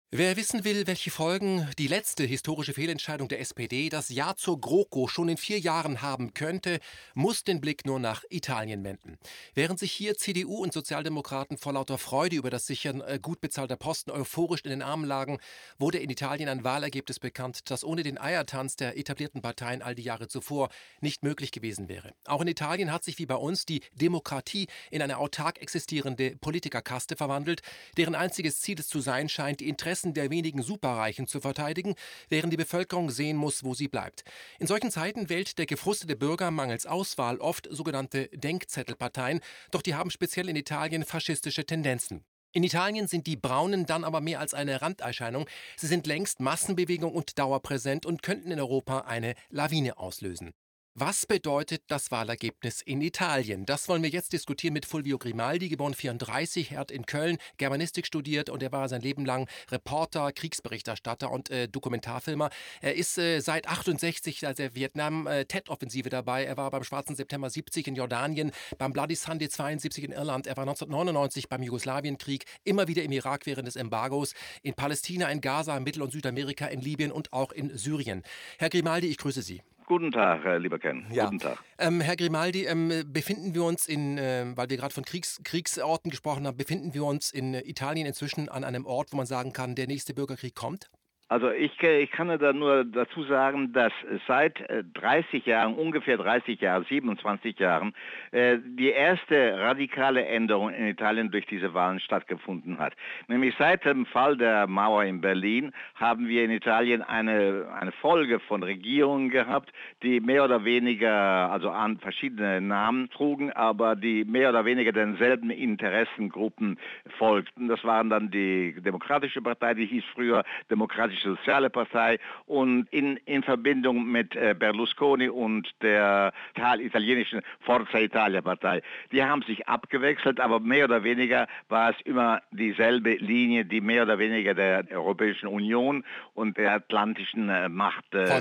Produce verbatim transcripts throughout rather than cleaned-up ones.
Wer wissen will, welche Folgen die letzte historische Fehlentscheidung der S P D, das Ja zur GroKo, schon in vier Jahren haben könnte, muss den Blick nur nach Italien wenden. Während sich hier C D U und Sozialdemokraten vor lauter Freude über das Sichern äh, gut bezahlter Posten euphorisch in den Armen lagen, wurde in Italien ein Wahlergebnis bekannt, das ohne den Eiertanz der etablierten Parteien all die Jahre zuvor nicht möglich gewesen wäre. Auch in Italien hat sich wie bei uns die Demokratie in eine autark existierende Politikerkaste verwandelt, deren einziges Ziel es zu sein scheint, die Interessen der wenigen Superreichen zu verteidigen, während die Bevölkerung sehen muss, wo sie bleibt. In solchen Zeiten wählt der gefrustete Bürger mangels Auswahl oft sogenannte Denkzettelparteien, doch die haben speziell in Italien faschistische Tendenzen. In Italien sind die Braunen dann aber mehr als eine Randerscheinung. Sie sind längst Massenbewegung und dauerpräsent und könnten in Europa eine Lawine auslösen. Was bedeutet das Wahlergebnis in Italien? Das wollen wir jetzt diskutieren mit Fulvio Grimaldi, geboren vierunddreißig. Er hat in Köln Germanistik studiert und er war sein Leben lang Reporter, Kriegsberichterstatter und äh, Dokumentarfilmer. Er ist äh, seit achtundsechzig, seit der Vietnam-Tet-Offensive dabei. Er war beim Schwarzen September siebzig in Jordanien, beim Bloody Sunday zweiundsiebzig in Irland. Er war neunzehnhundertneunundneunzig beim Jugoslawienkrieg, immer wieder im Irak während des Embargos, in Palästina, in Gaza, in Mittel- und Südamerika, in Libyen und auch in Syrien. Herr Grimaldi, ich grüße Sie. Guten Tag, äh, lieber Ken. Ja. Guten Tag. Ähm, Herr Grimaldi, ähm, befinden wir uns in, äh, weil wir gerade von Kriegs Kriegsorten gesprochen haben, befinden wir uns in äh, Italien inzwischen an einem Ort, wo man sagen kann, der nächste Bürgerkrieg kommt? Also ich, äh, ich kann da nur dazu sagen, dass seit äh, dreißig Jahren, ungefähr dreißig Jahren, siebenundzwanzig Jahren, äh, die erste radikale Änderung in Italien durch diese Wahlen stattgefunden hat. Nämlich seit dem Fall der Mauer in Berlin haben wir in Italien eine, eine Folge von Regierungen gehabt, die mehr oder weniger, also an verschiedene Namen trugen, aber die mehr oder weniger denselben Interessengruppen folgten. Das waren dann die Demokratische Partei, die hieß früher Demokratische Soziale Partei, und in, in Verbindung mit äh, Berlusconi und der italienischen Forza Italia Partei. Die haben sich abgewechselt, aber mehr oder weniger war es immer dieselbe Linie, die mehr oder weniger der Europäischen Union und der atlantischen äh, Macht äh,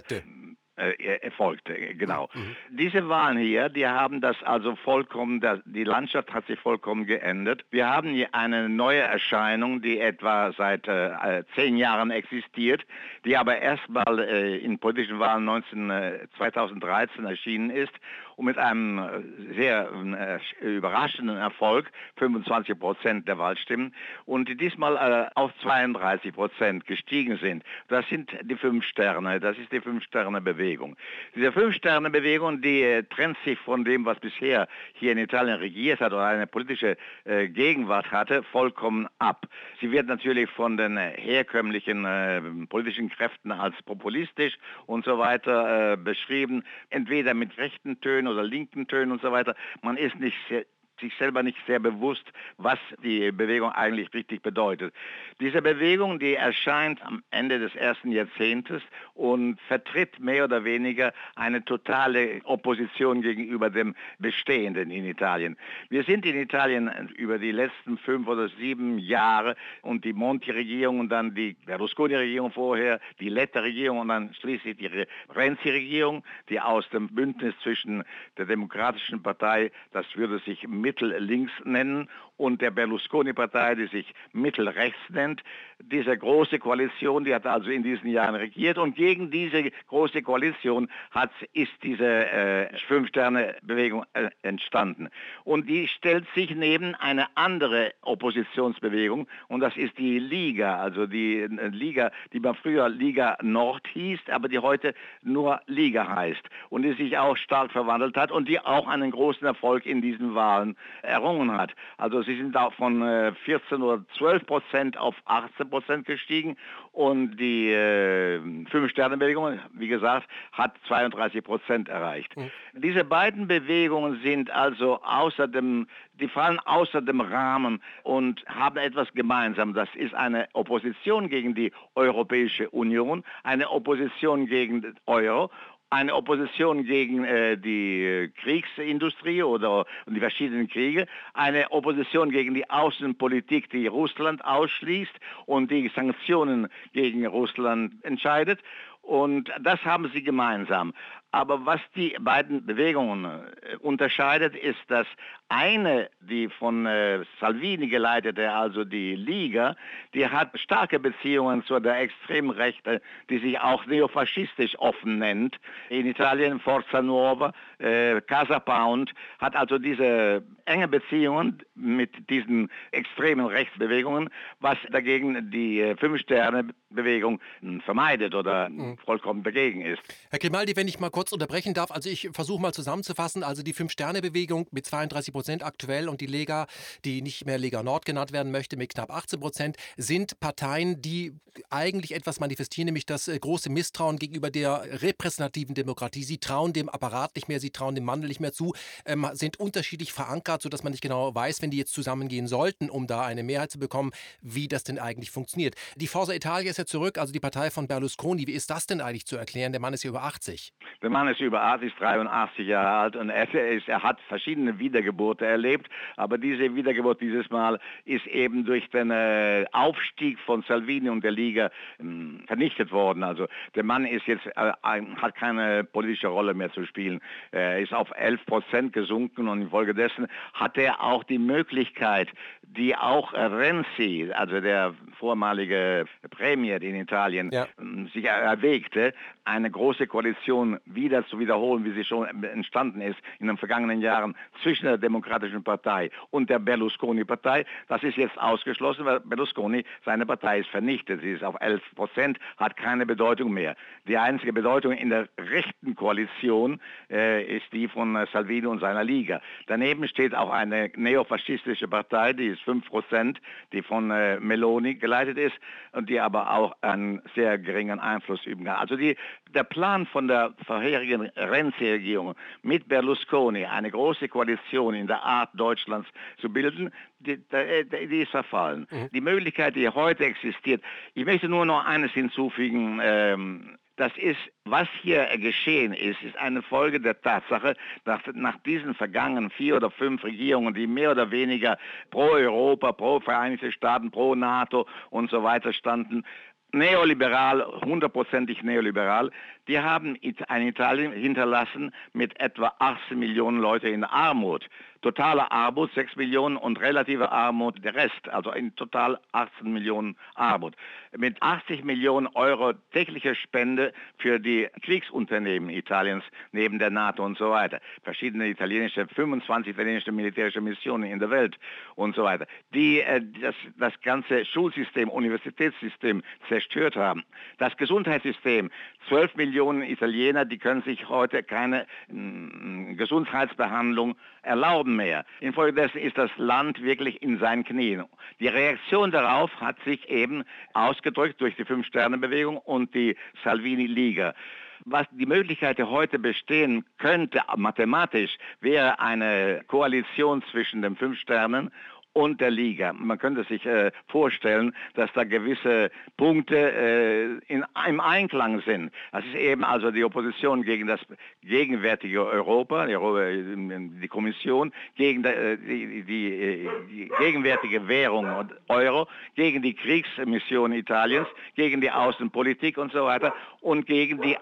äh, erfolgte, genau. Mhm. Diese Wahlen hier, die haben das also vollkommen, die Landschaft hat sich vollkommen geändert. Wir haben hier eine neue Erscheinung, die etwa seit äh, zehn Jahren existiert, die aber erstmal äh, in politischen Wahlen neunzehn, äh, zweitausenddreizehn erschienen ist und mit einem äh, sehr äh, überraschenden Erfolg, fünfundzwanzig Prozent der Wahlstimmen, und die diesmal äh, auf zweiunddreißig Prozent gestiegen sind. Das sind die Fünf Sterne, das ist die Fünf-Sterne-Bewegung. Diese Fünf-Sterne-Bewegung, die äh, trennt sich von dem, was bisher hier in Italien regiert hat oder eine politische äh, Gegenwart hatte, vollkommen ab. Sie wird natürlich von den äh, herkömmlichen äh, politischen Kräften als populistisch und so weiter äh, beschrieben, entweder mit rechten Tönen oder linken Tönen und so weiter. Man ist nicht sehr sich selber nicht sehr bewusst, was die Bewegung eigentlich richtig bedeutet. Diese Bewegung, die erscheint am Ende des ersten Jahrzehntes und vertritt mehr oder weniger eine totale Opposition gegenüber dem Bestehenden in Italien. Wir sind in Italien über die letzten fünf oder sieben Jahre und die Monti-Regierung und dann die Berlusconi-Regierung vorher, die Letta-Regierung und dann schließlich die Renzi-Regierung, die aus dem Bündnis zwischen der Demokratischen Partei, das würde sich Mittel-Links nennen, und der Berlusconi-Partei, die sich Mittel-Rechts nennt. Diese große Koalition, die hat also in diesen Jahren regiert, und gegen diese große Koalition hat, ist diese äh, Fünf-Sterne-Bewegung äh, entstanden. Und die stellt sich neben eine andere Oppositionsbewegung, und das ist die Liga, also die äh, Liga, die man früher Liga Nord hieß, aber die heute nur Liga heißt und die sich auch stark verwandelt hat und die auch einen großen Erfolg in diesen Wahlen errungen hat. Also sie sind auch von äh, vierzehn oder zwölf Prozent auf achtzehn Prozent gestiegen, und die äh, Fünf-Sterne-Bewegung, wie gesagt, hat zweiunddreißig Prozent erreicht. Mhm. Diese beiden Bewegungen sind also außer dem, die fallen außer dem Rahmen und haben etwas gemeinsam. Das ist eine Opposition gegen die Europäische Union, eine Opposition gegen den Euro, eine Opposition gegen äh, die äh, Kriegsindustrie oder die verschiedenen Kriege, eine Opposition gegen die Außenpolitik, die Russland ausschließt und die Sanktionen gegen Russland entscheidet, Und das haben sie gemeinsam. Aber was die beiden Bewegungen äh, unterscheidet, ist, dass eine, die von äh, Salvini geleitete, also die Liga, die hat starke Beziehungen zu der extremen Rechte, die sich auch neofaschistisch offen nennt. In Italien Forza Nuova, äh, Casa Pound, hat also diese enge Beziehungen mit diesen extremen Rechtsbewegungen, was dagegen die äh, Fünf-Sterne-Bewegung äh, vermeidet oder Mhm. vollkommen dagegen ist. Herr Grimaldi, wenn ich mal kurz unterbrechen darf, also ich versuche mal zusammenzufassen, also die Fünf-Sterne-Bewegung mit zweiunddreißig Prozent aktuell und die Lega, die nicht mehr Lega Nord genannt werden möchte, mit knapp achtzehn Prozent, sind Parteien, die eigentlich etwas manifestieren, nämlich das äh, große Misstrauen gegenüber der repräsentativen Demokratie. Sie trauen dem Apparat nicht mehr, sie trauen dem Wandel nicht mehr zu, ähm, sind unterschiedlich verankert, sodass man nicht genau weiß, wenn die jetzt zusammengehen sollten, um da eine Mehrheit zu bekommen, wie das denn eigentlich funktioniert. Die Forza Italia ist ja zurück, also die Partei von Berlusconi. Wie ist das denn eigentlich zu erklären? Der Mann ist ja über achtzig. Der Mann ist über achtzig, dreiundachtzig Jahre alt und er, ist, er hat verschiedene Wiedergeburten erlebt, aber diese Wiedergeburt dieses Mal ist eben durch den äh, Aufstieg von Salvini und der Liga äh, vernichtet worden. Also der Mann ist jetzt äh, hat keine politische Rolle mehr zu spielen. Er ist auf elf Prozent gesunken und infolgedessen hat er auch die Möglichkeit, die auch Renzi, also der vormalige Premier in Italien, Ja. sich erwägte, eine große Koalition wieder zu wiederholen, wie sie schon entstanden ist in den vergangenen Jahren zwischen der Demokratischen Partei und der Berlusconi-Partei. Das ist jetzt ausgeschlossen, weil Berlusconi, seine Partei ist vernichtet. Sie ist auf elf Prozent, hat keine Bedeutung mehr. Die einzige Bedeutung in der rechten Koalition äh, ist die von äh, Salvini und seiner Liga. Daneben steht auch eine neofaschistische Partei, die ist fünf Prozent, die von äh, Meloni geleitet ist und die aber auch einen sehr geringen Einfluss üben kann. Also die, der Plan von der vorherigen Renzi-Regierung mit Berlusconi, eine große Koalition in der Art Deutschlands zu bilden, die, die, die ist verfallen. Mhm. Die Möglichkeit, die heute existiert, ich möchte nur noch eines hinzufügen, ähm, das ist, was hier geschehen ist, ist eine Folge der Tatsache, dass nach diesen vergangenen vier oder fünf Regierungen, die mehr oder weniger pro Europa, pro Vereinigte Staaten, pro NATO und so weiter standen, neoliberal, hundertprozentig neoliberal, die haben ein Italien hinterlassen mit etwa achtzehn Millionen Leute in Armut. Totale Armut sechs Millionen und relative Armut der Rest, also in total achtzehn Millionen Armut. Mit achtzig Millionen Euro tägliche Spende für die Kriegsunternehmen Italiens neben der NATO und so weiter. Verschiedene italienische, fünfundzwanzig italienische militärische Missionen in der Welt und so weiter, die äh, das, das ganze Schulsystem, Universitätssystem zerstört haben. Das Gesundheitssystem, zwölf Millionen Italiener, die können sich heute keine mh, Gesundheitsbehandlung erlauben mehr. Infolgedessen ist das Land wirklich in seinen Knien. Die Reaktion darauf hat sich eben ausgedrückt durch die Fünf-Sterne-Bewegung und die Salvini-Liga. Was die Möglichkeit heute bestehen könnte, mathematisch, wäre eine Koalition zwischen den Fünf Sternen und der Liga. Man könnte sich äh, vorstellen, dass da gewisse Punkte äh, in, im Einklang sind. Das ist eben also die Opposition gegen das gegenwärtige Europa, die, die Kommission, gegen die, die, die, die gegenwärtige Währung und Euro, gegen die Kriegsmission Italiens, gegen die Außenpolitik und so weiter und gegen die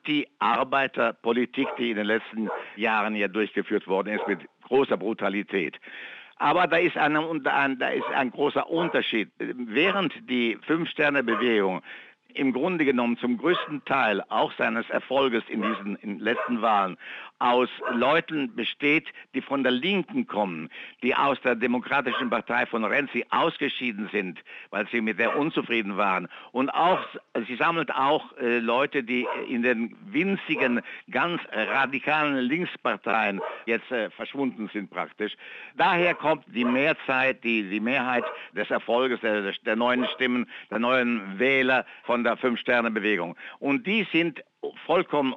Anti-Arbeiterpolitik, die in den letzten Jahren hier durchgeführt worden ist mit großer Brutalität. Aber da ist, eine, da ist ein großer Unterschied. Während die Fünf-Sterne-Bewegung im Grunde genommen zum größten Teil auch seines Erfolges in diesen in letzten Wahlen aus Leuten besteht, die von der Linken kommen, die aus der Demokratischen Partei von Renzi ausgeschieden sind, weil sie mit der unzufrieden waren. Und auch, sie sammelt auch äh, Leute, die in den winzigen, ganz radikalen Linksparteien jetzt äh, verschwunden sind praktisch. Daher kommt die Mehrzeit, die, die Mehrheit des Erfolges der, der neuen Stimmen, der neuen Wähler von der Fünf-Sterne-Bewegung. Und die sind vollkommen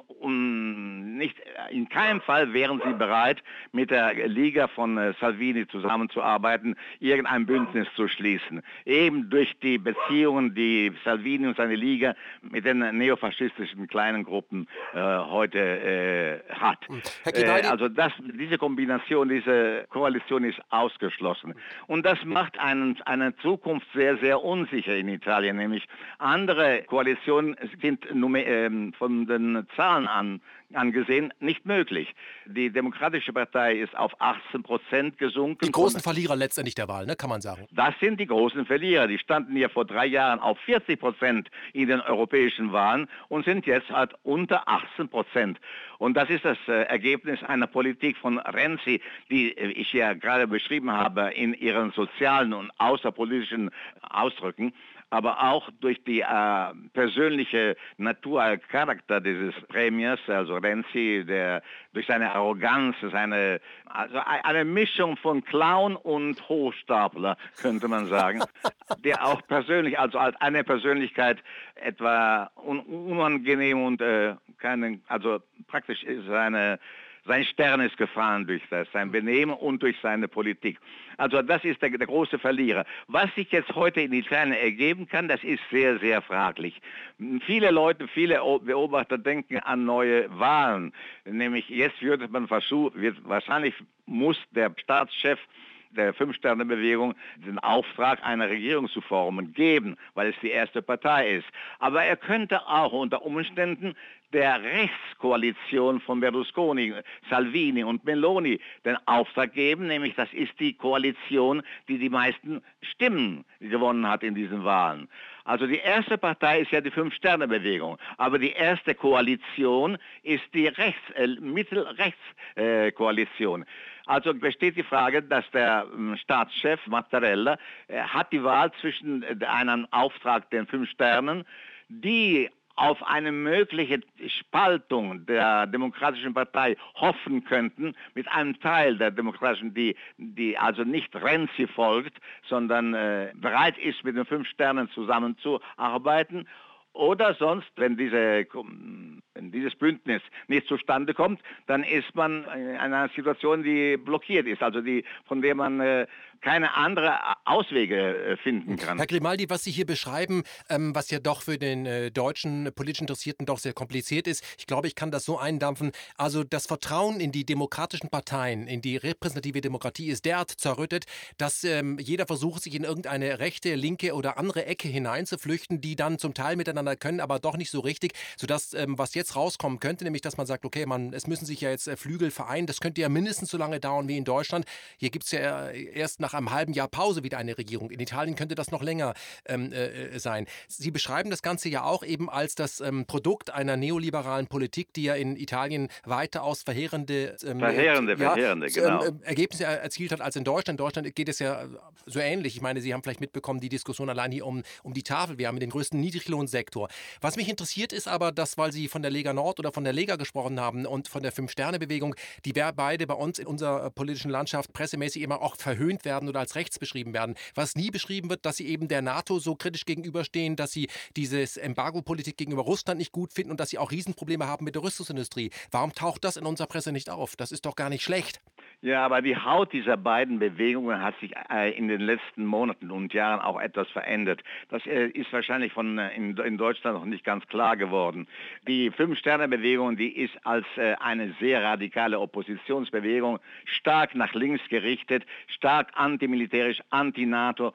um, nicht, in keinem Fall wären sie bereit, mit der Liga von äh, Salvini zusammenzuarbeiten, irgendein Bündnis zu schließen. Eben durch die Beziehungen, die Salvini und seine Liga mit den neofaschistischen kleinen Gruppen äh, heute äh, hat. Herr Äh, Grimaldi, also das, diese Kombination, diese Koalition ist ausgeschlossen. Und das macht einen, eine Zukunft sehr, sehr unsicher in Italien. Nämlich andere Koalitionen sind ähm, von den Zahlen an, angesehen nicht möglich. Die Demokratische Partei ist auf achtzehn Prozent gesunken. die großen Verlierer letztendlich der Wahl, ne, kann man sagen. Das sind die großen Verlierer. Die standen ja vor drei Jahren auf vierzig Prozent in den europäischen Wahlen und sind jetzt halt unter achtzehn Prozent. Und das ist das äh, Ergebnis einer Politik von Renzi, die äh, ich ja gerade beschrieben habe in ihren sozialen und außerpolitischen Ausdrücken, aber auch durch die äh, persönliche Natur, Charakter dieses Premiers, also Renzi, der durch seine Arroganz, seine, also eine Mischung von Clown und Hochstapler, könnte man sagen, der auch persönlich, also als eine Persönlichkeit etwa un unangenehm und äh, keine, also praktisch ist seine Sein Stern ist gefahren durch das, sein Benehmen und durch seine Politik. Also das ist der, der große Verlierer. Was sich jetzt heute in Italien ergeben kann, das ist sehr, sehr fraglich. Viele Leute, viele Beobachter denken an neue Wahlen. Nämlich jetzt wird man versuchen, wird, wahrscheinlich muss der Staatschef der Fünf-Sterne-Bewegung den Auftrag, eine Regierung zu formen, geben, weil es die erste Partei ist. Aber er könnte auch unter Umständen der Rechtskoalition von Berlusconi, Salvini und Meloni den Auftrag geben, nämlich das ist die Koalition, die die meisten Stimmen gewonnen hat in diesen Wahlen. Also die erste Partei ist ja die Fünf-Sterne-Bewegung, aber die erste Koalition ist die Rechts, äh, Mittelrechtskoalition. Äh, also besteht die Frage, dass der äh, Staatschef Mattarella äh, hat die Wahl zwischen äh, einem Auftrag den Fünf Sternen, die auf eine mögliche Spaltung der Demokratischen Partei hoffen könnten, mit einem Teil der Demokratischen, die, die also nicht Renzi folgt, sondern äh, bereit ist, mit den Fünf Sternen zusammenzuarbeiten. Oder sonst, wenn, diese, wenn dieses Bündnis nicht zustande kommt, dann ist man in einer Situation, die blockiert ist, also die, von der man äh, keine andere Auswege finden kann. Herr Grimaldi, was Sie hier beschreiben, ähm, was ja doch für den äh, deutschen politisch Interessierten doch sehr kompliziert ist, ich glaube, ich kann das so eindampfen, also das Vertrauen in die demokratischen Parteien, in die repräsentative Demokratie ist derart zerrüttet, dass ähm, jeder versucht, sich in irgendeine rechte, linke oder andere Ecke hineinzuflüchten, die dann zum Teil miteinander können, aber doch nicht so richtig, sodass ähm, was jetzt rauskommen könnte, nämlich dass man sagt, okay, man, es müssen sich ja jetzt äh, Flügel vereinen, das könnte ja mindestens so lange dauern wie in Deutschland. Hier gibt es ja erst nach einem halben Jahr Pause wieder eine Regierung. In Italien könnte das noch länger ähm, äh, sein. Sie beschreiben das Ganze ja auch eben als das ähm, Produkt einer neoliberalen Politik, die ja in Italien weitaus verheerende, ähm, verheerende, ja, verheerende genau. ähm, Ergebnisse erzielt hat als in Deutschland. In Deutschland geht es ja so ähnlich. Ich meine, Sie haben vielleicht mitbekommen, die Diskussion allein hier um, um die Tafel. Wir haben den größten Niedriglohnsektor. Was mich interessiert ist aber, dass, weil Sie von der Lega Nord oder von der Lega gesprochen haben und von der Fünf-Sterne-Bewegung, die beide bei uns in unserer politischen Landschaft pressemäßig immer auch verhöhnt werden oder als rechts beschrieben werden. Was nie beschrieben wird, dass sie eben der NATO so kritisch gegenüberstehen, dass sie dieses Embargo-Politik gegenüber Russland nicht gut finden und dass sie auch Riesenprobleme haben mit der Rüstungsindustrie. Warum taucht das in unserer Presse nicht auf? Das ist doch gar nicht schlecht. Ja, aber die Haut dieser beiden Bewegungen hat sich äh, in den letzten Monaten und Jahren auch etwas verändert. Das äh, ist wahrscheinlich von, äh, in, in Deutschland noch nicht ganz klar geworden. Die Fünf-Sterne-Bewegung, die ist als äh, eine sehr radikale Oppositionsbewegung, stark nach links gerichtet, stark antimilitärisch, anti-NATO,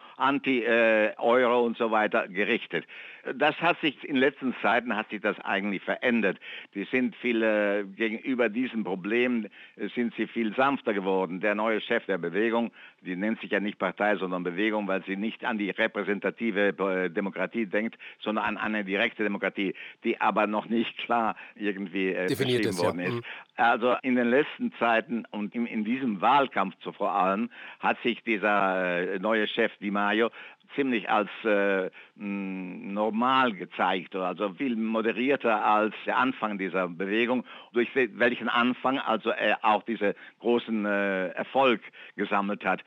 anti-Euro und so weiter gerichtet. Das hat sich in letzten Zeiten hat sich das eigentlich verändert. Die sind viel äh, gegenüber diesem Problem äh, sind sie viel sanfter geworden. Der neue Chef der Bewegung, die nennt sich ja nicht Partei, sondern Bewegung, weil sie nicht an die repräsentative äh, Demokratie denkt, sondern an eine direkte Demokratie, die aber noch nicht klar irgendwie äh, definiert beschrieben ist, worden ja. ist. Mhm. Also in den letzten Zeiten und in, in diesem Wahlkampf zu vor allem hat sich dieser äh, neue Chef Di Maio ziemlich als äh, mh, normal gezeigt, also viel moderierter als der Anfang dieser Bewegung, durch welchen Anfang also er auch diesen großen äh, Erfolg gesammelt hat.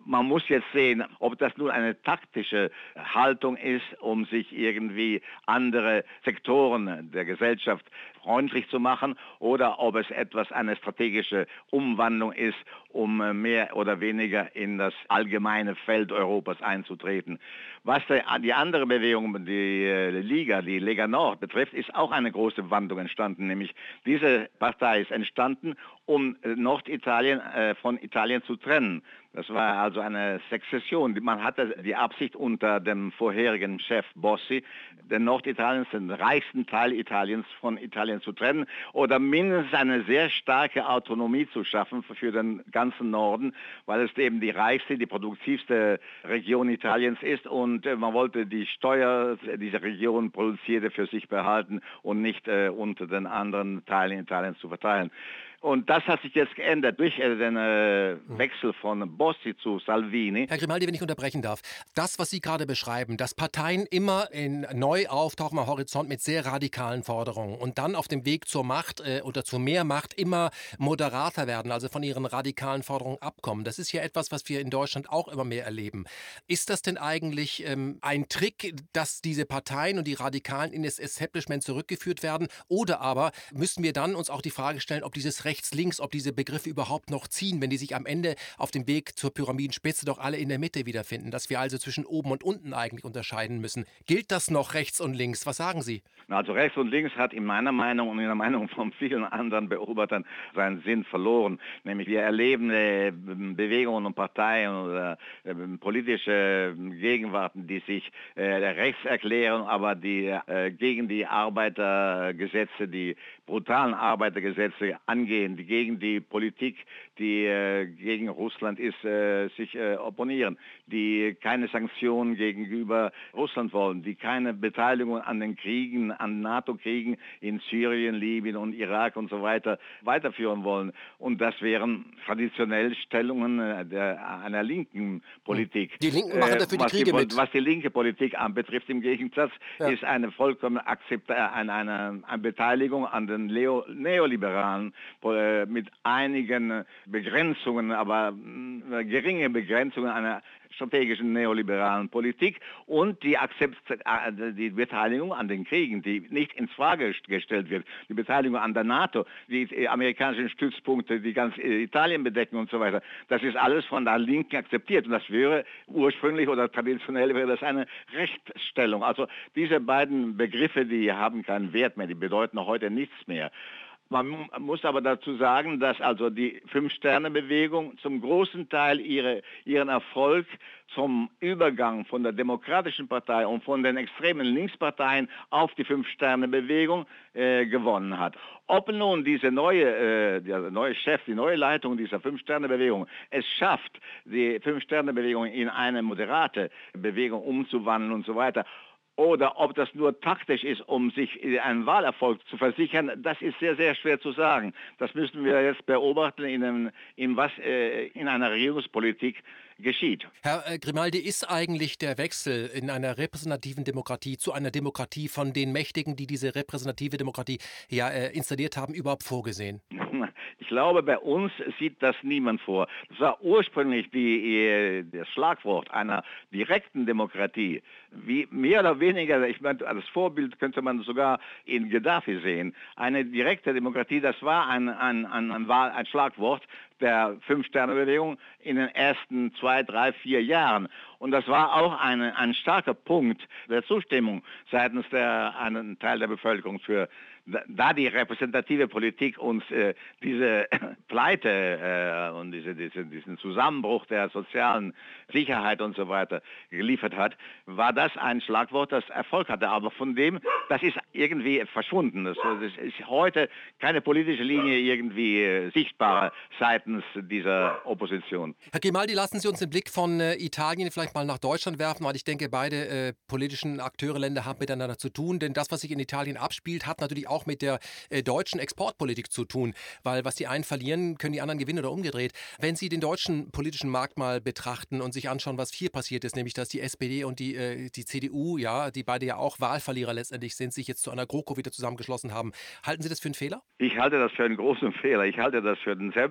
Man muss jetzt sehen, ob das nun eine taktische Haltung ist, um sich irgendwie andere Sektoren der Gesellschaft freundlich zu machen, oder ob es etwas eine strategische Umwandlung ist, um mehr oder weniger in das allgemeine Feld Europas einzutreten. Was die andere Bewegung, die Liga, die Lega Nord betrifft, ist auch eine große Wandlung entstanden. Nämlich diese Partei ist entstanden, um Norditalien äh, von Italien zu trennen. Das war also eine Sezession. Man hatte die Absicht unter dem vorherigen Chef Bossi, den Norditalien, den reichsten Teil Italiens von Italien zu trennen oder mindestens eine sehr starke Autonomie zu schaffen für den ganzen Norden, weil es eben die reichste, die produktivste Region Italiens ist und äh, man wollte die Steuer dieser Region produzierte für sich behalten und nicht äh, unter den anderen Teilen Italiens zu verteilen. Und das hat sich jetzt geändert durch äh, den äh, Wechsel von Bossi zu Salvini. Herr Grimaldi, wenn ich unterbrechen darf, das, was Sie gerade beschreiben, dass Parteien immer in, neu auftauchen am Horizont mit sehr radikalen Forderungen und dann auf dem Weg zur Macht äh, oder zu mehr Macht immer moderater werden, also von ihren radikalen Forderungen abkommen. Das ist ja etwas, was wir in Deutschland auch immer mehr erleben. Ist das denn eigentlich ähm, ein Trick, dass diese Parteien und die Radikalen in das Establishment zurückgeführt werden? Oder aber müssen wir dann uns auch die Frage stellen, ob dieses rechts-links, ob diese Begriffe überhaupt noch ziehen, wenn die sich am Ende auf dem Weg zur Pyramidenspitze doch alle in der Mitte wiederfinden, dass wir also zwischen oben und unten eigentlich unterscheiden müssen. Gilt das noch rechts und links? Was sagen Sie? Also rechts und links hat in meiner Meinung und in der Meinung von vielen anderen Beobachtern seinen Sinn verloren. Nämlich wir erleben äh, Bewegungen und Parteien oder äh, politische Gegenwarten, die sich äh, rechts erklären, aber die äh, gegen die Arbeitergesetze, die brutalen Arbeitergesetze angehen, die gegen die Politik, die äh, gegen Russland ist, äh, sich äh, opponieren, die keine Sanktionen gegenüber Russland wollen, die keine Beteiligung an den Kriegen, an NATO-Kriegen in Syrien, Libyen und Irak und so weiter weiterführen wollen. Und das wären traditionell Stellungen äh, der, einer linken Politik. Die Linken machen dafür äh, die Kriege die, mit. Was die linke Politik anbetrifft, im Gegensatz, Ja. ist eine vollkommene Akzept, eine, eine, eine Beteiligung an den Leo, Neoliberalen äh, mit einigen Begrenzungen, aber äh, geringe Begrenzungen einer strategischen neoliberalen Politik und die, Akzept, äh, die Beteiligung an den Kriegen, die nicht in Frage gestellt wird, die Beteiligung an der NATO, die amerikanischen Stützpunkte, die ganz Italien bedecken und so weiter. Das ist alles von der Linken akzeptiert und das wäre ursprünglich oder traditionell wäre das eine Rechtsstellung. Also diese beiden Begriffe, die haben keinen Wert mehr, die bedeuten heute nichts mehr. Man muss aber dazu sagen, dass also die Fünf-Sterne-Bewegung zum großen Teil ihre, ihren Erfolg zum Übergang von der Demokratischen Partei und von den extremen Linksparteien auf die Fünf-Sterne-Bewegung äh, gewonnen hat. Ob nun diese neue, äh, der neue Chef, die neue Leitung dieser Fünf-Sterne-Bewegung es schafft, die Fünf-Sterne-Bewegung in eine moderate Bewegung umzuwandeln und so weiter, oder ob das nur taktisch ist, um sich einen Wahlerfolg zu versichern, das ist sehr, sehr schwer zu sagen. Das müssen wir jetzt beobachten, in, einem, in was äh, in einer Regierungspolitik geschieht. Herr äh, Grimaldi, ist eigentlich der Wechsel in einer repräsentativen Demokratie zu einer Demokratie von den Mächtigen, die diese repräsentative Demokratie ja äh, installiert haben, überhaupt vorgesehen? Ich glaube, bei uns sieht das niemand vor. Das war ursprünglich die, das Schlagwort einer direkten Demokratie. Wie mehr oder weniger, ich meine, als Vorbild könnte man sogar in Gaddafi sehen. Eine direkte Demokratie, das war ein, ein, ein, ein, ein Schlagwort der Fünf-Sterne-Bewegung in den ersten zwei, drei, vier Jahren. Und das war auch eine, ein starker Punkt der Zustimmung seitens der einen Teil der Bevölkerung für, da die repräsentative Politik uns äh, diese Pleite äh, und diese, diese, diesen Zusammenbruch der sozialen Sicherheit und so weiter geliefert hat, war das ein Schlagwort, das Erfolg hatte. Aber von dem, das ist irgendwie verschwunden. Das, das ist heute keine politische Linie irgendwie äh, sichtbar seitens dieser Opposition. Herr Grimaldi, lassen Sie uns den Blick von äh, Italien vielleicht mal nach Deutschland werfen, weil ich denke, beide äh, politischen Akteure, Länder haben miteinander zu tun. Denn das, was sich in Italien abspielt, hat natürlich auch mit der äh, deutschen Exportpolitik zu tun. Weil was die einen verlieren, können die anderen gewinnen oder umgedreht. Wenn Sie den deutschen politischen Markt mal betrachten und sich anschauen, was hier passiert ist, nämlich dass die S P D und die, äh, die C D U, ja, die beide ja auch Wahlverlierer letztendlich sind, sich jetzt zu einer GroKo wieder zusammengeschlossen haben. Halten Sie das für einen Fehler? Ich halte das für einen großen Fehler. Ich halte das für einen Selbstmord.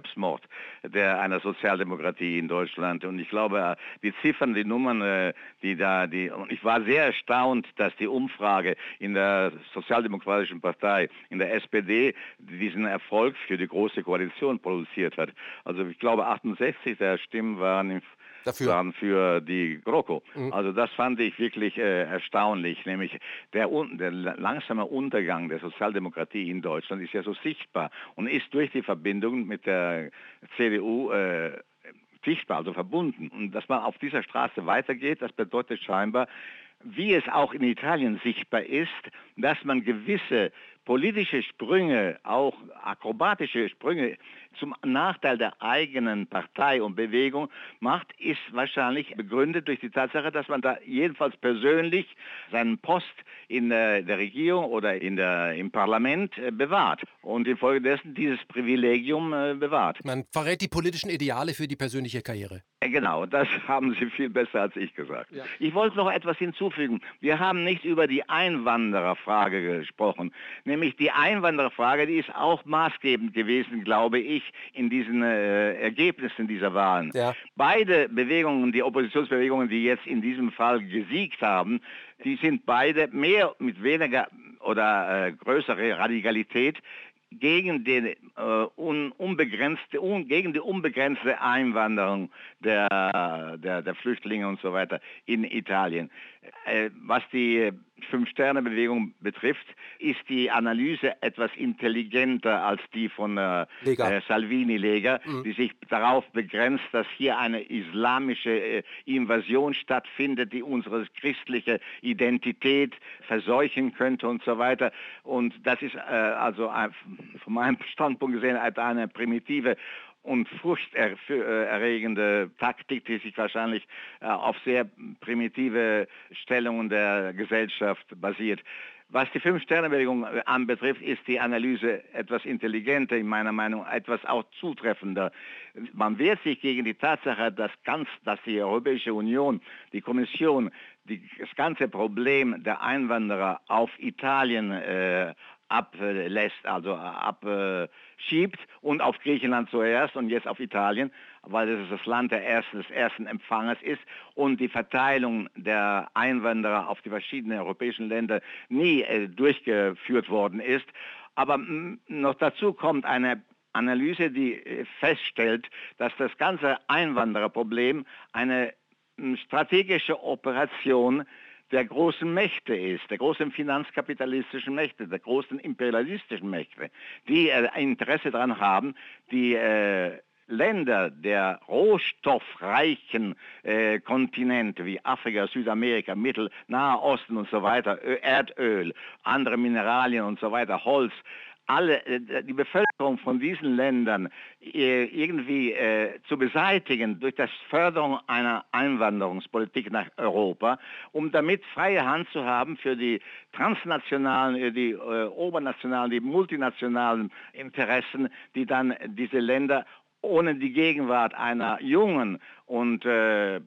der einer Sozialdemokratie in Deutschland. Und ich glaube, die Ziffern, die Nummern, die da, die, und ich war sehr erstaunt, dass die Umfrage in der Sozialdemokratischen Partei, in der S P D, diesen Erfolg für die Große Koalition produziert hat. Also ich glaube, achtundsechzig der Stimmen waren Dafür. waren für die GroKo. Mhm. Also das fand ich wirklich äh, erstaunlich, nämlich der, der langsame Untergang der Sozialdemokratie in Deutschland ist ja so sichtbar und ist durch die Verbindung mit der C D U äh, sichtbar, also verbunden. Und dass man auf dieser Straße weitergeht, das bedeutet scheinbar, wie es auch in Italien sichtbar ist, dass man gewisse politische Sprünge, auch akrobatische Sprünge zum Nachteil der eigenen Partei und Bewegung macht, ist wahrscheinlich begründet durch die Tatsache, dass man da jedenfalls persönlich seinen Post in der, der Regierung oder in der, im Parlament äh, bewahrt und infolgedessen dieses Privilegium äh, bewahrt. Man verrät die politischen Ideale für die persönliche Karriere. Genau, das haben Sie viel besser als ich gesagt. Ja. Ich wollte noch etwas hinzufügen. Wir haben nicht über die Einwandererfrage gesprochen. Nämlich die Einwandererfrage, die ist auch maßgebend gewesen, glaube ich, in diesen äh, Ergebnissen dieser Wahlen. Ja. Beide Bewegungen, die Oppositionsbewegungen, die jetzt in diesem Fall gesiegt haben, die sind beide mehr mit weniger oder äh, größere Radikalität gegen, den, äh, un, unbegrenzte, un, gegen die unbegrenzte Einwanderung der, der, der Flüchtlinge und so weiter in Italien. Äh, was die Fünf-Sterne-Bewegung betrifft, ist die Analyse etwas intelligenter als die von äh, äh, Salvini-Lega, mhm. die sich darauf begrenzt, dass hier eine islamische äh, Invasion stattfindet, die unsere christliche Identität verseuchen könnte und so weiter. Und das ist äh, also äh, von meinem Standpunkt gesehen eine primitive und furchterregende Taktik, die sich wahrscheinlich äh, auf sehr primitive Stellungen der Gesellschaft basiert. Was die Fünf-Sterne-Bewegung anbetrifft, ist die Analyse etwas intelligenter, in meiner Meinung etwas auch zutreffender. Man wehrt sich gegen die Tatsache, dass, ganz, dass die Europäische Union, die Kommission, die, das ganze Problem der Einwanderer auf Italien äh, ablässt, also abschiebt und auf Griechenland zuerst und jetzt auf Italien, weil es das Land der ersten, des ersten Empfangers ist und die Verteilung der Einwanderer auf die verschiedenen europäischen Länder nie äh, durchgeführt worden ist. Aber mh, noch dazu kommt eine Analyse, die äh, feststellt, dass das ganze Einwandererproblem eine mh, strategische Operation der großen Mächte ist, der großen finanzkapitalistischen Mächte, der großen imperialistischen Mächte, die äh, Interesse daran haben, die äh, Länder der rohstoffreichen äh, Kontinente wie Afrika, Südamerika, Mittel, Nahe Osten und so weiter, Erdöl, andere Mineralien und so weiter, Holz, alle, die Bevölkerung von diesen Ländern äh, irgendwie äh, zu beseitigen durch das Förderung einer Einwanderungspolitik nach Europa, um damit freie Hand zu haben für die transnationalen, die äh, obernationalen, die multinationalen Interessen, die dann diese Länder ohne die Gegenwart einer jungen und äh,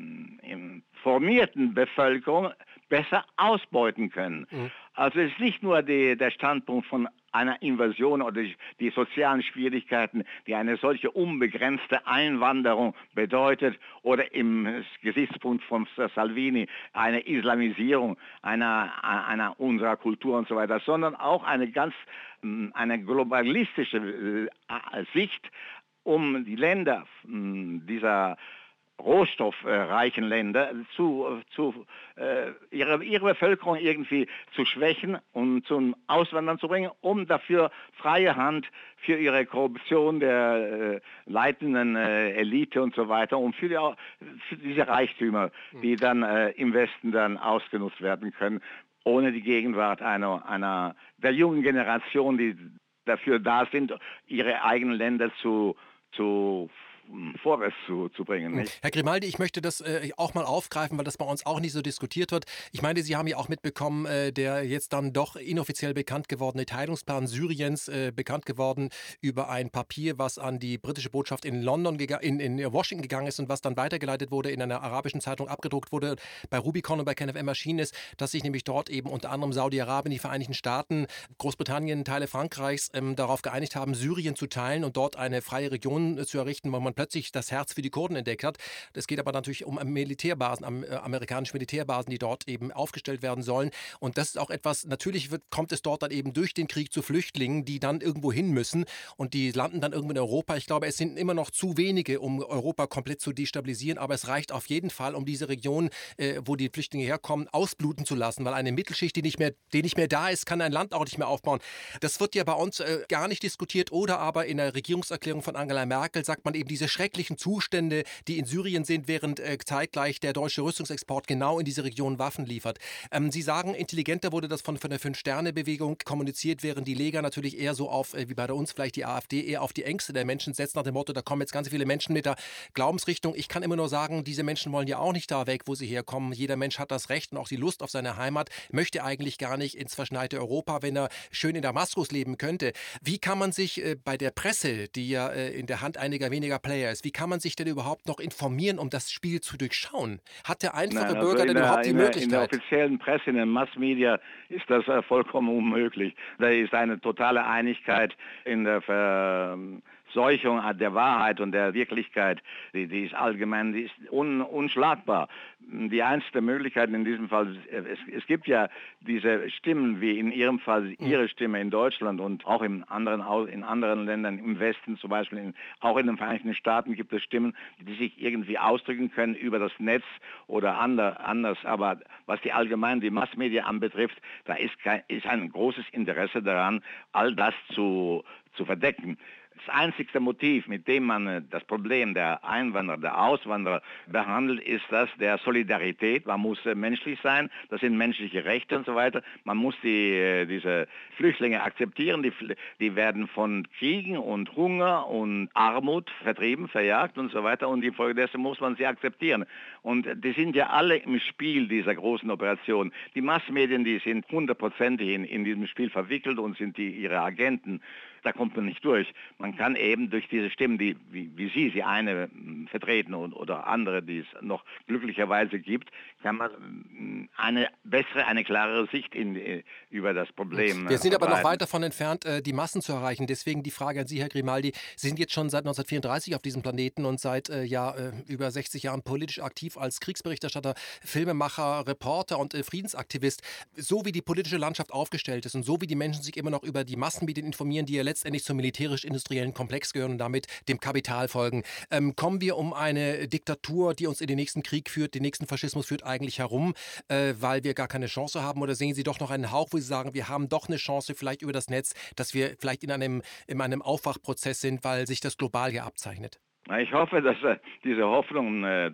formierten Bevölkerung besser ausbeuten können. Mhm. Also es ist nicht nur die, der Standpunkt von einer Invasion oder die, die sozialen Schwierigkeiten, die eine solche unbegrenzte Einwanderung bedeutet, oder im Gesichtspunkt von Salvini eine Islamisierung einer, einer unserer Kultur und so weiter, sondern auch eine ganz eine globalistische Sicht, um die Länder dieser rohstoffreichen Länder zu, zu äh, ihre, ihre Bevölkerung irgendwie zu schwächen und zum Auswandern zu bringen, um dafür freie Hand für ihre Korruption der äh, leitenden äh, Elite und so weiter und für, die, für diese Reichtümer, die dann äh, im Westen dann ausgenutzt werden können, ohne die Gegenwart einer, einer der jungen Generation, die dafür da sind, ihre eigenen Länder zu, zu vorwärts zu, zu bringen. Nicht? Herr Grimaldi, ich möchte das äh, auch mal aufgreifen, weil das bei uns auch nicht so diskutiert wird. Ich meine, Sie haben ja auch mitbekommen, äh, der jetzt dann doch inoffiziell bekannt gewordene Teilungsplan Syriens, äh, bekannt geworden über ein Papier, was an die britische Botschaft in London, in, in Washington gegangen ist und was dann weitergeleitet wurde, in einer arabischen Zeitung abgedruckt wurde, bei Rubicon und bei KenFM erschienen ist, dass sich nämlich dort eben unter anderem Saudi-Arabien, die Vereinigten Staaten, Großbritannien, Teile Frankreichs ähm, darauf geeinigt haben, Syrien zu teilen und dort eine freie Region äh, zu errichten, wo man plötzlich das Herz für die Kurden entdeckt hat. Es geht aber natürlich um Militärbasen, um, äh, amerikanische Militärbasen, die dort eben aufgestellt werden sollen. Und das ist auch etwas, natürlich wird, kommt es dort dann eben durch den Krieg zu Flüchtlingen, die dann irgendwo hin müssen und die landen dann irgendwo in Europa. Ich glaube, es sind immer noch zu wenige, um Europa komplett zu destabilisieren, aber es reicht auf jeden Fall, um diese Region, äh, wo die Flüchtlinge herkommen, ausbluten zu lassen, weil eine Mittelschicht, die nicht mehr, die nicht mehr da ist, kann ein Land auch nicht mehr aufbauen. Das wird ja bei uns äh, gar nicht diskutiert oder aber in der Regierungserklärung von Angela Merkel sagt man eben diese schrecklichen Zustände, die in Syrien sind, während äh, zeitgleich der deutsche Rüstungsexport genau in diese Region Waffen liefert. Ähm, Sie sagen, intelligenter wurde das von, von der Fünf-Sterne-Bewegung kommuniziert, während die Lega natürlich eher so auf, äh, wie bei uns vielleicht die AfD, eher auf die Ängste der Menschen setzt, nach dem Motto, da kommen jetzt ganz viele Menschen mit der Glaubensrichtung. Ich kann immer nur sagen, diese Menschen wollen ja auch nicht da weg, wo sie herkommen. Jeder Mensch hat das Recht und auch die Lust auf seine Heimat, möchte eigentlich gar nicht ins verschneite Europa, wenn er schön in Damaskus leben könnte. Wie kann man sich äh, bei der Presse, die ja äh, in der Hand einiger weniger Player ist, wie kann man sich denn überhaupt noch informieren, um das Spiel zu durchschauen? Hat der einfache Nein, also Bürger denn der, überhaupt die in der, Möglichkeit? In der offiziellen Presse, in den Massmedia ist das äh, vollkommen unmöglich. Da ist eine totale Einigkeit in der Verseuchung der Wahrheit und der Wirklichkeit. Die, die ist allgemein, die ist un, unschlagbar. Die einzige Möglichkeit in diesem Fall, es, es gibt ja diese Stimmen, wie in Ihrem Fall Ihre Stimme in Deutschland und auch in anderen, in anderen Ländern im Westen, zum Beispiel in, auch in den Vereinigten Staaten gibt es Stimmen, die sich irgendwie ausdrücken können über das Netz oder ander, anders. Aber was die allgemein die Massmedia anbetrifft, da ist, kein, ist ein großes Interesse daran, all das zu, zu verdecken. Das einzigste Motiv, mit dem man das Problem der Einwanderer, der Auswanderer behandelt, ist das der Solidarität. Man muss menschlich sein, das sind menschliche Rechte und so weiter. Man muss die, diese Flüchtlinge akzeptieren, die, die werden von Kriegen und Hunger und Armut vertrieben, verjagt und so weiter und infolgedessen muss man sie akzeptieren. Und die sind ja alle im Spiel dieser großen Operation. Die Massmedien, die sind hundertprozentig in, in diesem Spiel verwickelt und sind die, ihre Agenten. Da kommt man nicht durch. Man kann eben durch diese Stimmen, die, wie, wie Sie sie eine vertreten und, oder andere, die es noch glücklicherweise gibt, kann man eine bessere, eine klarere Sicht in, über das Problem. Wir sind verbreiten. aber noch weit davon entfernt, die Massen zu erreichen. Deswegen die Frage an Sie, Herr Grimaldi. Sie sind jetzt schon seit neunzehnhundertvierunddreißig auf diesem Planeten und seit äh, ja, äh, über sechzig Jahren politisch aktiv als Kriegsberichterstatter, Filmemacher, Reporter und äh, Friedensaktivist. So wie die politische Landschaft aufgestellt ist und so wie die Menschen sich immer noch über die Massenmedien informieren, die ja letztendlich zum militärisch-industriellen Komplex gehören und damit dem Kapital folgen. Ähm, kommen wir um eine Diktatur, die uns in den nächsten Krieg führt, den nächsten Faschismus führt, eigentlich herum, äh, weil wir gar keine Chance haben? Oder sehen Sie doch noch einen Hauch, wo Sie sagen, wir haben doch eine Chance vielleicht über das Netz, dass wir vielleicht in einem, in einem Aufwachprozess sind, weil sich das global hier abzeichnet? Ich hoffe, dass äh, diese Hoffnung äh,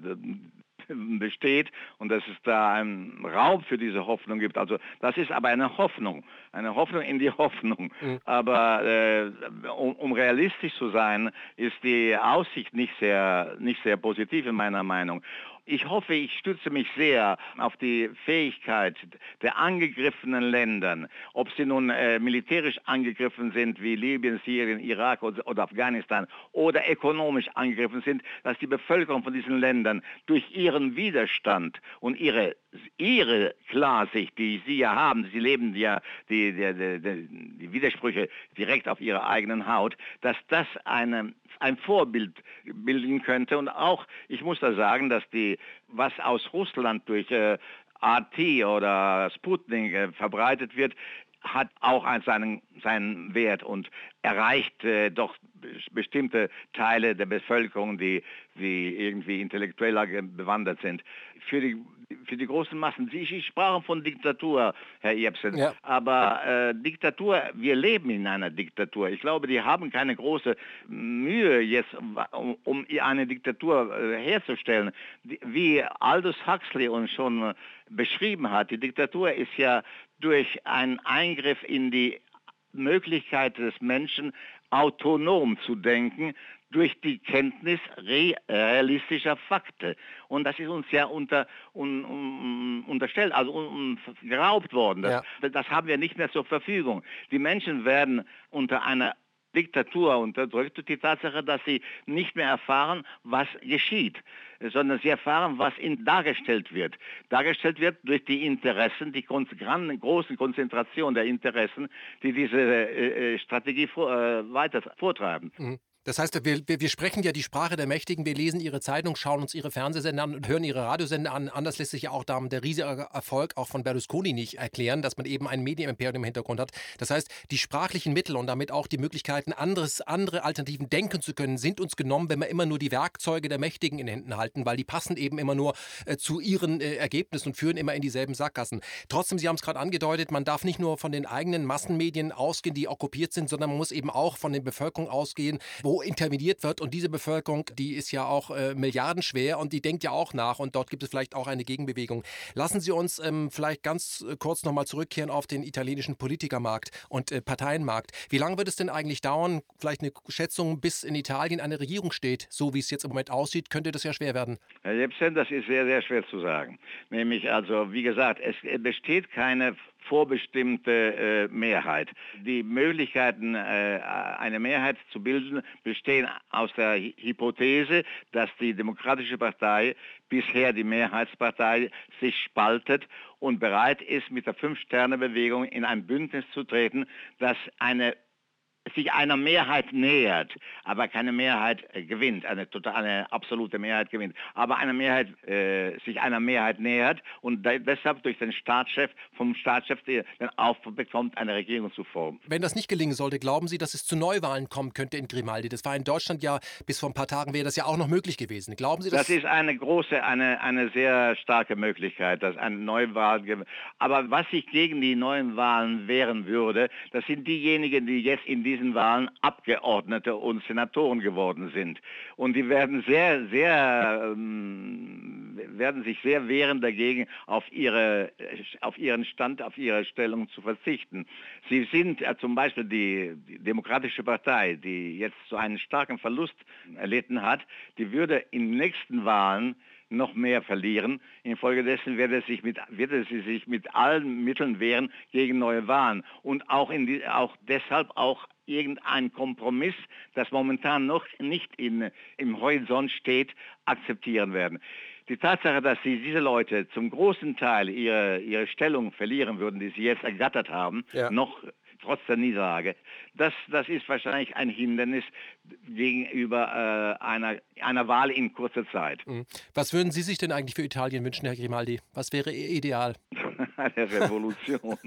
besteht und dass es da einen Raum für diese Hoffnung gibt. Also das ist aber eine Hoffnung, eine Hoffnung in die Hoffnung. Mhm. Aber äh, um, um realistisch zu sein, ist die Aussicht nicht sehr, nicht sehr positiv in meiner Meinung. Ich hoffe, ich stütze mich sehr auf die Fähigkeit der angegriffenen Länder, ob sie nun äh, militärisch angegriffen sind wie Libyen, Syrien, Irak oder, oder Afghanistan oder ökonomisch angegriffen sind, dass die Bevölkerung von diesen Ländern durch ihren Widerstand und ihre, ihre Klarsicht, die sie ja haben, sie leben ja die, die, die, die Widersprüche direkt auf ihrer eigenen Haut, dass das eine ein Vorbild bilden könnte. Und auch, ich muss da sagen, dass die, was aus Russland durch äh, A T oder Sputnik äh, verbreitet wird, hat auch seinen, seinen Wert und erreicht äh, doch bestimmte Teile der Bevölkerung, die, die irgendwie intellektueller bewandert sind. Für die, für die großen Massen, Sie, Sie sprachen von Diktatur, Herr Jepsen, ja. aber äh, Diktatur, wir leben in einer Diktatur. Ich glaube, die haben keine große Mühe jetzt, um, um eine Diktatur äh, herzustellen. Die, wie Aldous Huxley uns schon äh, beschrieben hat, die Diktatur ist ja durch einen Eingriff in die Möglichkeit des Menschen, autonom zu denken, durch die Kenntnis re realistischer Fakten. Und das ist uns ja unter, un, un, unterstellt, also un, un, geraubt worden. Das, ja. das haben wir nicht mehr zur Verfügung. Die Menschen werden unter einer Diktatur unterdrückt durch die Tatsache, dass sie nicht mehr erfahren, was geschieht, sondern sie erfahren, was ihnen dargestellt wird. Dargestellt wird durch die Interessen, die große Konzentration der Interessen, die diese äh, Strategie vor, äh, weiter vortreiben. Mhm. Das heißt, wir, wir sprechen ja die Sprache der Mächtigen, wir lesen ihre Zeitung, schauen uns ihre Fernsehsender an und hören ihre Radiosender an. Anders lässt sich ja auch der riesige Erfolg auch von Berlusconi nicht erklären, dass man eben ein Medienimperium im Hintergrund hat. Das heißt, die sprachlichen Mittel und damit auch die Möglichkeiten, anderes, andere Alternativen denken zu können, sind uns genommen, wenn wir immer nur die Werkzeuge der Mächtigen in Händen halten, weil die passen eben immer nur äh, zu ihren äh, Ergebnissen und führen immer in dieselben Sackgassen. Trotzdem, Sie haben es gerade angedeutet, man darf nicht nur von den eigenen Massenmedien ausgehen, die okkupiert sind, sondern man muss eben auch von der Bevölkerung ausgehen, wo interveniert wird, und diese Bevölkerung, die ist ja auch äh, milliardenschwer und die denkt ja auch nach, und dort gibt es vielleicht auch eine Gegenbewegung. Lassen Sie uns ähm, vielleicht ganz äh, kurz nochmal zurückkehren auf den italienischen Politikermarkt und äh, Parteienmarkt. Wie lange wird es denn eigentlich dauern, vielleicht eine Schätzung, bis in Italien eine Regierung steht? So wie es jetzt im Moment aussieht, könnte das ja schwer werden. Herr Jepsen, das ist sehr, sehr schwer zu sagen. Nämlich also, wie gesagt, es besteht keine vorbestimmte äh, Mehrheit. Die Möglichkeiten, äh, eine Mehrheit zu bilden, bestehen aus der Hypothese, dass die Demokratische Partei, bisher die Mehrheitspartei, sich spaltet und bereit ist, mit der Fünf-Sterne-Bewegung in ein Bündnis zu treten, das eine sich einer Mehrheit nähert, aber keine Mehrheit äh, gewinnt, eine total, eine absolute Mehrheit gewinnt, aber eine Mehrheit äh, sich einer Mehrheit nähert und de deshalb durch den Staatschef, vom Staatschef den Auftrag bekommt, eine Regierung zu formen. Wenn das nicht gelingen sollte, glauben Sie, dass es zu Neuwahlen kommen könnte in Grimaldi? Das war in Deutschland ja, bis vor ein paar Tagen wäre das ja auch noch möglich gewesen. Glauben Sie, dass das ist eine große, eine, eine sehr starke Möglichkeit, dass eine Neuwahl gibt. Aber was sich gegen die neuen Wahlen wehren würde, das sind diejenigen, die jetzt in diesen Wahlen Abgeordnete und Senatoren geworden sind. Und die werden sehr, sehr, ähm, werden sich sehr wehren dagegen, auf ihre, auf ihren Stand, auf ihre Stellung zu verzichten. Sie sind äh, zum Beispiel die, die Demokratische Partei, die jetzt so einen starken Verlust erlitten hat, die würde in den nächsten Wahlen noch mehr verlieren. Infolgedessen wird es sich mit, wird es sich mit allen Mitteln wehren gegen neue Wahlen. Und auch, in die, auch deshalb auch irgendein Kompromiss, das momentan noch nicht in, im Horizont steht, akzeptieren werden. Die Tatsache, dass sie diese Leute zum großen Teil ihre, ihre Stellung verlieren würden, die sie jetzt ergattert haben, ja. noch trotz der Niederlage, das, das ist wahrscheinlich ein Hindernis gegenüber äh, einer, einer Wahl in kurzer Zeit. Was würden Sie sich denn eigentlich für Italien wünschen, Herr Grimaldi? Was wäre Ihr Ideal? Eine Revolution.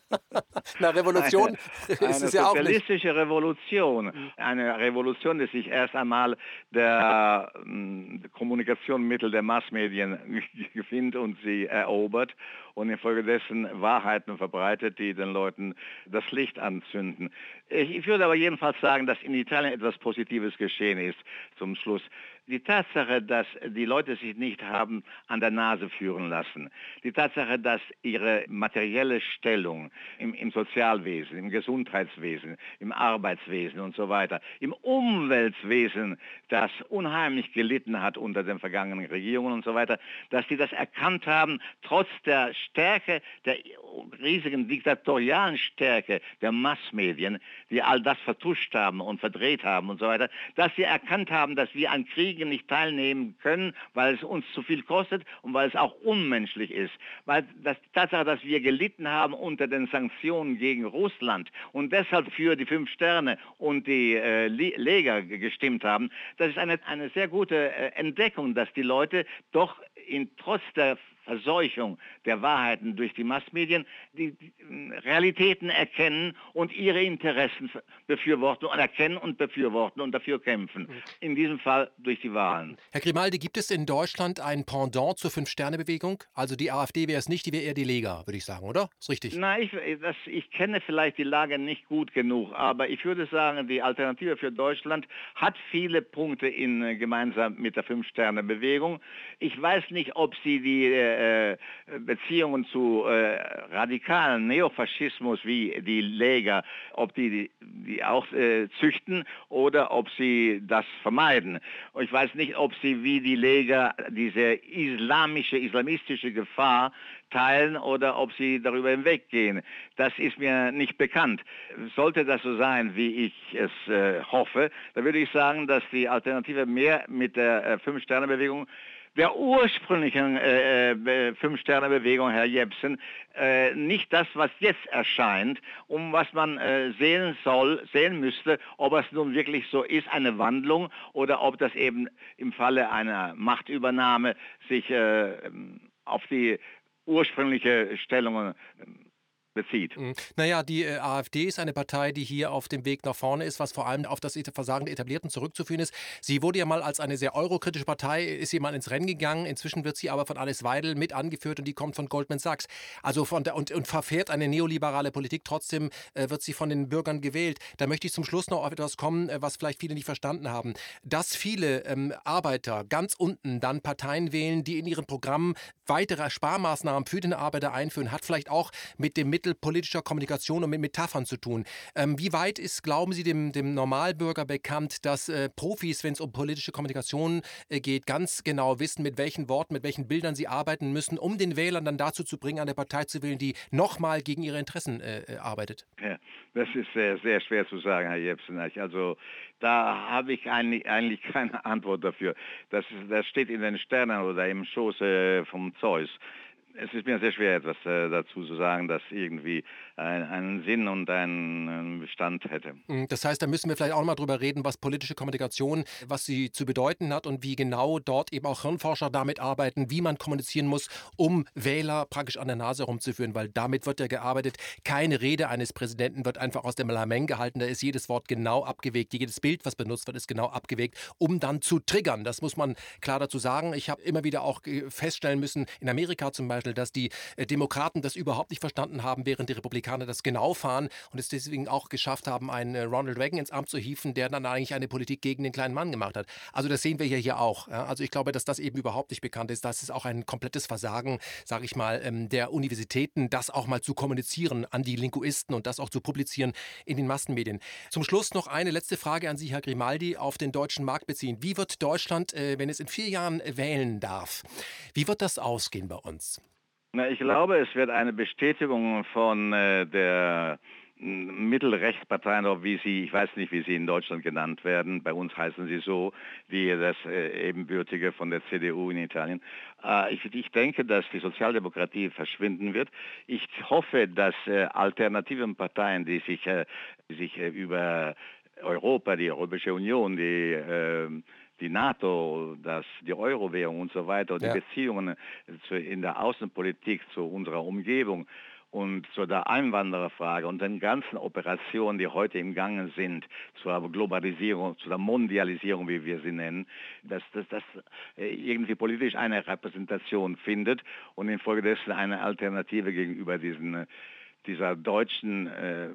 Na, Revolution eine, ist es ja auch nicht. Eine sozialistische Revolution. Eine Revolution, die sich erst einmal der äh, Kommunikationsmittel der Massmedien gewinnt und sie erobert und infolgedessen Wahrheiten verbreitet, die den Leuten das Licht anzünden. Ich würde aber jedenfalls sagen, dass in Italien etwas Positives geschehen ist zum Schluss. Die Tatsache, dass die Leute sich nicht haben an der Nase führen lassen, die Tatsache, dass ihre materielle Stellung im, im Sozialwesen, im Gesundheitswesen, im Arbeitswesen und so weiter, im Umweltwesen, das unheimlich gelitten hat unter den vergangenen Regierungen und so weiter, dass sie das erkannt haben, trotz der Stärke, der riesigen diktatorialen Stärke der Massmedien, die all das vertuscht haben und verdreht haben und so weiter, dass sie erkannt haben, dass wir an Kriegen nicht teilnehmen können, weil es uns zu viel kostet und weil es auch unmenschlich ist. Weil das, die Tatsache, dass wir gelitten haben unter den Sanktionen gegen Russland und deshalb für die Fünf Sterne und die äh, Lega gestimmt haben, das ist eine, eine sehr gute äh, Entdeckung, dass die Leute doch in, trotz der Verseuchung der Wahrheiten durch die Massmedien die, die Realitäten erkennen und ihre Interessen befürworten und erkennen und befürworten und dafür kämpfen. In diesem Fall durch die Wahlen. Herr Grimaldi, gibt es in Deutschland ein Pendant zur Fünf-Sterne-Bewegung? Also die AfD wäre es nicht, die wäre eher die Lega, würde ich sagen, oder? Ist richtig? Nein, ich, das, ich kenne vielleicht die Lage nicht gut genug, aber ich würde sagen, die Alternative für Deutschland hat viele Punkte in, gemeinsam mit der Fünf-Sterne-Bewegung. Ich weiß nicht, ob sie die äh, Beziehungen zu äh, radikalen Neofaschismus wie die Lega, ob die die auch äh, züchten oder ob sie das vermeiden. Und ich weiß nicht, ob sie wie die Lega diese islamische, islamistische Gefahr teilen oder ob sie darüber hinweggehen. Das ist mir nicht bekannt. Sollte das so sein, wie ich es äh, hoffe, dann würde ich sagen, dass die Alternative mehr mit der äh, Fünf-Sterne-Bewegung, der ursprünglichen äh, äh, Fünf-Sterne-Bewegung, Herr Jepsen, äh, nicht das, was jetzt erscheint, um was man äh, sehen soll, sehen müsste, ob es nun wirklich so ist, eine Wandlung, oder ob das eben im Falle einer Machtübernahme sich äh, auf die ursprüngliche Stellung bezieht. Mhm. Naja, die äh, AfD ist eine Partei, die hier auf dem Weg nach vorne ist, was vor allem auf das Versagen der Etablierten zurückzuführen ist. Sie wurde ja mal als eine sehr eurokritische Partei, ist sie mal ins Rennen gegangen. Inzwischen wird sie aber von Alice Weidel mit angeführt und die kommt von Goldman Sachs. Also von der, und, und verfährt eine neoliberale Politik. Trotzdem äh, wird sie von den Bürgern gewählt. Da möchte ich zum Schluss noch auf etwas kommen, äh, was vielleicht viele nicht verstanden haben. Dass viele ähm, Arbeiter ganz unten dann Parteien wählen, die in ihren Programmen weitere Sparmaßnahmen für den Arbeiter einführen, hat vielleicht auch mit dem Mittel politischer Kommunikation und mit Metaphern zu tun. Ähm, wie weit ist, glauben Sie, dem, dem Normalbürger bekannt, dass äh, Profis, wenn es um politische Kommunikation äh, geht, ganz genau wissen, mit welchen Worten, mit welchen Bildern sie arbeiten müssen, um den Wählern dann dazu zu bringen, eine Partei zu wählen, die nochmal gegen ihre Interessen äh, arbeitet? Ja, das ist sehr, sehr schwer zu sagen, Herr Jepsen. Also da habe ich eigentlich, eigentlich keine Antwort dafür. Das, das steht in den Sternen oder im Schoße vom Zeus. Es ist mir sehr schwer, etwas äh, dazu zu sagen, das irgendwie ein, einen Sinn und einen Bestand hätte. Das heißt, da müssen wir vielleicht auch mal drüber reden, was politische Kommunikation, was sie zu bedeuten hat und wie genau dort eben auch Hirnforscher damit arbeiten, wie man kommunizieren muss, um Wähler praktisch an der Nase herumzuführen, weil damit wird ja gearbeitet. Keine Rede eines Präsidenten wird einfach aus dem Lameng gehalten, da ist jedes Wort genau abgewegt, jedes Bild, was benutzt wird, ist genau abgewegt, um dann zu triggern. Das muss man klar dazu sagen. Ich habe immer wieder auch feststellen müssen, in Amerika zum Beispiel, dass die Demokraten das überhaupt nicht verstanden haben, während die Republikaner das genau fahren und es deswegen auch geschafft haben, einen Ronald Reagan ins Amt zu hieven, der dann eigentlich eine Politik gegen den kleinen Mann gemacht hat. Also das sehen wir hier, hier auch. Ja? Also ich glaube, dass das eben überhaupt nicht bekannt ist. Das ist auch ein komplettes Versagen, sage ich mal, der Universitäten, das auch mal zu kommunizieren an die Linguisten und das auch zu publizieren in den Massenmedien. Zum Schluss noch eine letzte Frage an Sie, Herr Grimaldi, auf den deutschen Markt beziehen. Wie wird Deutschland, wenn es in vier Jahren wählen darf, wie wird das ausgehen bei uns? Na, ich glaube, es wird eine Bestätigung von äh, der Mittelrechtsparteien, oder wie sie, ich weiß nicht, wie sie in Deutschland genannt werden, bei uns heißen sie so, wie das äh, ebenbürtige von der C D U in Italien. Äh, ich, ich denke, dass die Sozialdemokratie verschwinden wird. Ich hoffe, dass äh, alternativen Parteien, die sich, äh, die sich äh, über Europa, die Europäische Union, die äh, die NATO, das, die Euro-Währung und so weiter, und ja. die Beziehungen zu, in der Außenpolitik zu unserer Umgebung und zu der Einwandererfrage und den ganzen Operationen, die heute im Gange sind, zur Globalisierung, zu der Mondialisierung, wie wir sie nennen, dass das dass, irgendwie politisch eine Repräsentation findet und infolgedessen eine Alternative gegenüber diesen, dieser deutschen äh,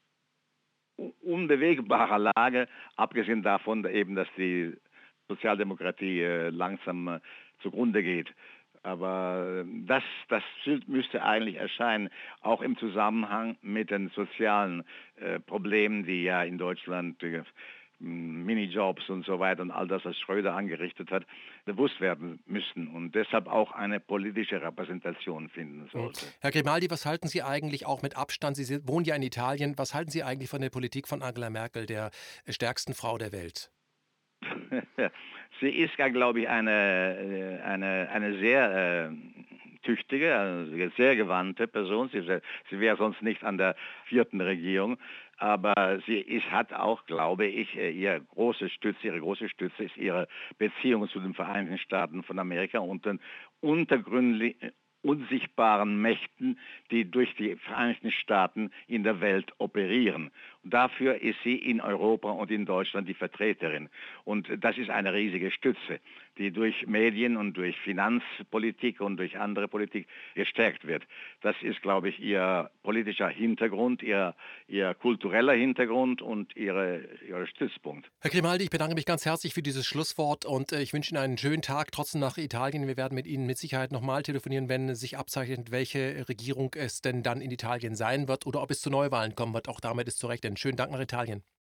unbewegbarer Lage, abgesehen davon eben, dass die Sozialdemokratie äh, langsam äh, zugrunde geht. Aber äh, das, das müsste eigentlich erscheinen, auch im Zusammenhang mit den sozialen äh, Problemen, die ja in Deutschland äh, Minijobs und so weiter und all das, was Schröder angerichtet hat, bewusst werden müssen und deshalb auch eine politische Repräsentation finden sollte. Herr Grimaldi, was halten Sie eigentlich auch mit Abstand? Sie wohnen ja in Italien. Was halten Sie eigentlich von der Politik von Angela Merkel, der stärksten Frau der Welt? Sie ist ja, glaube ich, eine, eine, eine sehr äh, tüchtige, also sehr gewandte Person. Sie, sie wäre sonst nicht an der vierten Regierung. Aber sie ist, hat auch, glaube ich, ihre große Stütze, ihre große Stütze ist ihre Beziehung zu den Vereinigten Staaten von Amerika und den untergründlichen unsichtbaren Mächten, die durch die Vereinigten Staaten in der Welt operieren. Und dafür ist sie in Europa und in Deutschland die Vertreterin. Und das ist eine riesige Stütze. die durch Medien und durch Finanzpolitik und durch andere Politik gestärkt wird. Das ist, glaube ich, ihr politischer Hintergrund, ihr, ihr kultureller Hintergrund und ihre, ihr Stützpunkt. Herr Grimaldi, ich bedanke mich ganz herzlich für dieses Schlusswort und äh, ich wünsche Ihnen einen schönen Tag trotzdem nach Italien. Wir werden mit Ihnen mit Sicherheit nochmal telefonieren, wenn sich abzeichnet, welche Regierung es denn dann in Italien sein wird oder ob es zu Neuwahlen kommen wird. Auch damit ist zu rechnen. Schönen Dank nach Italien.